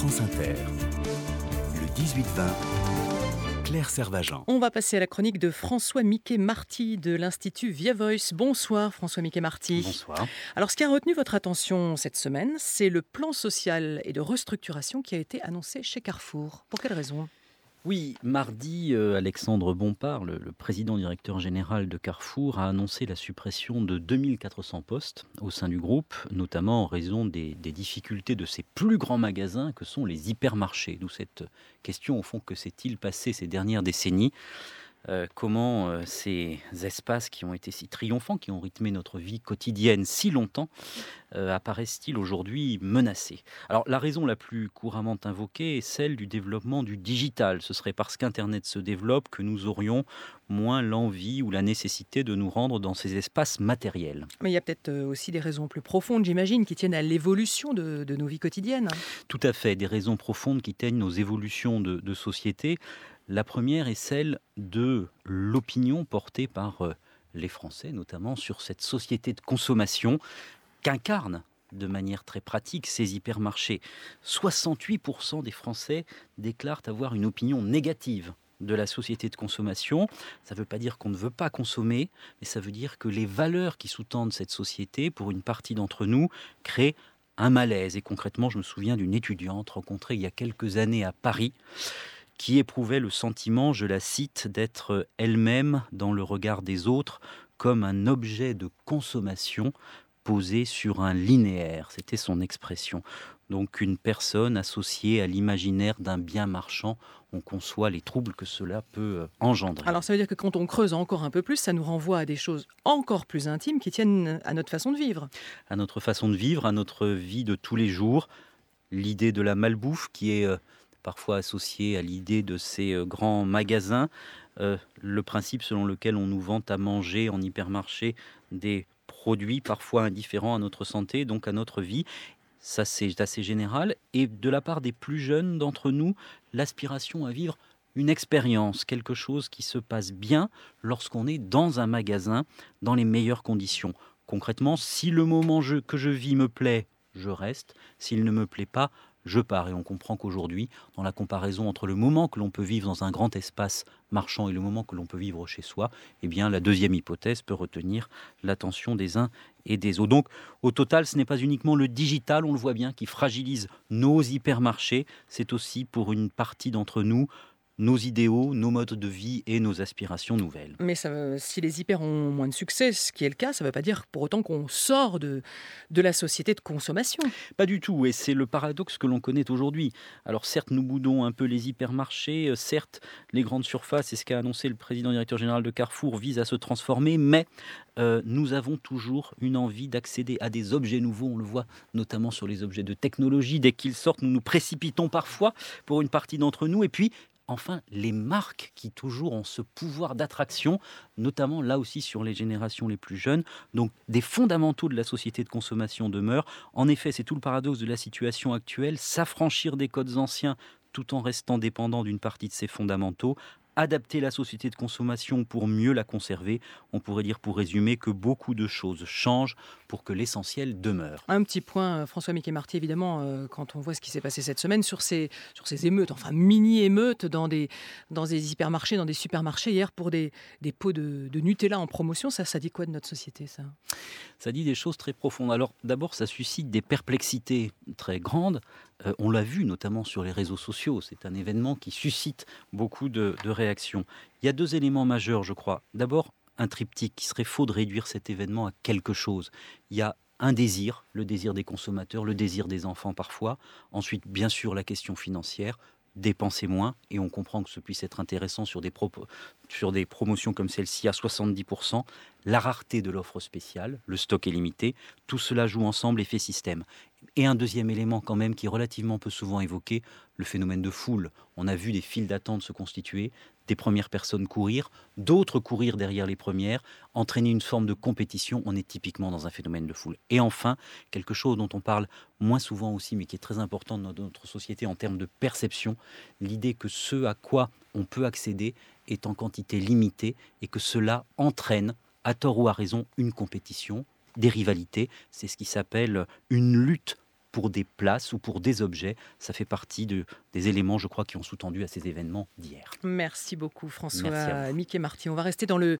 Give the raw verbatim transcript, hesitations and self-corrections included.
France Inter, le dix-huit vingt, Claire Servagent. On va passer à la chronique de François Miquet-Marty de l'Institut Via Voice. Bonsoir François Miquet-Marty. Bonsoir. Alors ce qui a retenu votre attention cette semaine, c'est le plan social et de restructuration qui a été annoncé chez Carrefour. Pour quelle raison ? Oui, mardi, euh, Alexandre Bompard, le, le président directeur général de Carrefour, a annoncé la suppression de deux mille quatre cents postes au sein du groupe, notamment en raison des, des difficultés de ces plus grands magasins que sont les hypermarchés. D'où cette question, au fond, que s'est-il passé ces dernières décennies ? Euh, comment euh, ces espaces qui ont été si triomphants, qui ont rythmé notre vie quotidienne si longtemps, euh, apparaissent-ils aujourd'hui menacés ? Alors la raison la plus couramment invoquée est celle du développement du digital. Ce serait parce qu'Internet se développe que nous aurions moins l'envie ou la nécessité de nous rendre dans ces espaces matériels. Mais il y a peut-être aussi des raisons plus profondes, j'imagine, qui tiennent à l'évolution de, de nos vies quotidiennes. Tout à fait, des raisons profondes qui teignent nos évolutions de, de société. La première est celle de l'opinion portée par euh, les Français, notamment sur cette société de consommation qu'incarnent de manière très pratique ces hypermarchés. soixante-huit pour cent des Français déclarent avoir une opinion négative de la société de consommation. Ça ne veut pas dire qu'on ne veut pas consommer, mais ça veut dire que les valeurs qui sous-tendent cette société, pour une partie d'entre nous, créent un malaise. Et concrètement, je me souviens d'une étudiante rencontrée il y a quelques années à Paris, qui éprouvait le sentiment, je la cite, d'être elle-même dans le regard des autres comme un objet de consommation posé sur un linéaire. C'était son expression. Donc une personne associée à l'imaginaire d'un bien marchand, on conçoit les troubles que cela peut engendrer. Alors ça veut dire que quand on creuse encore un peu plus, ça nous renvoie à des choses encore plus intimes qui tiennent à notre façon de vivre. À notre façon de vivre, à notre vie de tous les jours. L'idée de la malbouffe qui est euh, parfois associé à l'idée de ces euh, grands magasins, euh, le principe selon lequel on nous vante à manger en hypermarché des produits parfois indifférents à notre santé, donc à notre vie. Ça, c'est assez général. Et de la part des plus jeunes d'entre nous, l'aspiration à vivre une expérience, quelque chose qui se passe bien lorsqu'on est dans un magasin, dans les meilleures conditions. Concrètement, si le moment je, que je vis me plaît, je reste. S'il ne me plaît pas, je pars. Et on comprend qu'aujourd'hui, dans la comparaison entre le moment que l'on peut vivre dans un grand espace marchand et le moment que l'on peut vivre chez soi, eh bien, la deuxième hypothèse peut retenir l'attention des uns et des autres. Donc, au total, ce n'est pas uniquement le digital, on le voit bien, qui fragilise nos hypermarchés. C'est aussi, pour une partie d'entre nous, nos idéaux, nos modes de vie et nos aspirations nouvelles. Mais ça, si les hyper ont moins de succès, ce qui est le cas, ça ne veut pas dire pour autant qu'on sort de, de la société de consommation. Pas du tout, et c'est le paradoxe que l'on connaît aujourd'hui. Alors certes, nous boudons un peu les hypermarchés, certes, les grandes surfaces, et ce qu'a annoncé le président directeur général de Carrefour, vise à se transformer, mais euh, nous avons toujours une envie d'accéder à des objets nouveaux. On le voit notamment sur les objets de technologie. Dès qu'ils sortent, nous nous précipitons parfois pour une partie d'entre nous, et puis enfin, les marques qui toujours ont ce pouvoir d'attraction, notamment là aussi sur les générations les plus jeunes. Donc des fondamentaux de la société de consommation demeurent. En effet, c'est tout le paradoxe de la situation actuelle, s'affranchir des codes anciens tout en restant dépendant d'une partie de ces fondamentaux. Adapter la société de consommation pour mieux la conserver. On pourrait dire, pour résumer, que beaucoup de choses changent pour que l'essentiel demeure. Un petit point, François Miquet-Marty, évidemment, euh, quand on voit ce qui s'est passé cette semaine sur ces, sur ces émeutes, enfin mini-émeutes dans des, dans des hypermarchés, dans des supermarchés, hier pour des, des pots de, de Nutella en promotion, ça, ça dit quoi de notre société, ça ? Ça dit des choses très profondes. Alors d'abord, ça suscite des perplexités très grandes. Euh, on l'a vu notamment sur les réseaux sociaux. C'est un événement qui suscite beaucoup de, de réactions. Il y a deux éléments majeurs, je crois. D'abord, un triptyque qui serait faux de réduire cet événement à quelque chose. Il y a un désir, le désir des consommateurs, le désir des enfants parfois. Ensuite, bien sûr, la question financière. Dépenser moins, et on comprend que ce puisse être intéressant sur des, propos, sur des promotions comme celle-ci à soixante-dix pour cent, la rareté de l'offre spéciale, le stock est limité, tout cela joue ensemble et fait système. Et un deuxième élément quand même qui est relativement peu souvent évoqué, le phénomène de foule. On a vu des files d'attente se constituer, des premières personnes courir, d'autres courir derrière les premières, entraîner une forme de compétition. On est typiquement dans un phénomène de foule. Et enfin, quelque chose dont on parle moins souvent aussi, mais qui est très important dans notre société en termes de perception, l'idée que ce à quoi on peut accéder est en quantité limitée et que cela entraîne, à tort ou à raison, une compétition, des rivalités. C'est ce qui s'appelle une lutte pour des places ou pour des objets. Ça fait partie de, des éléments, je crois, qui ont sous-tendu à ces événements d'hier. Merci beaucoup Merci à François vous. Miquet-Marty. On va rester dans le,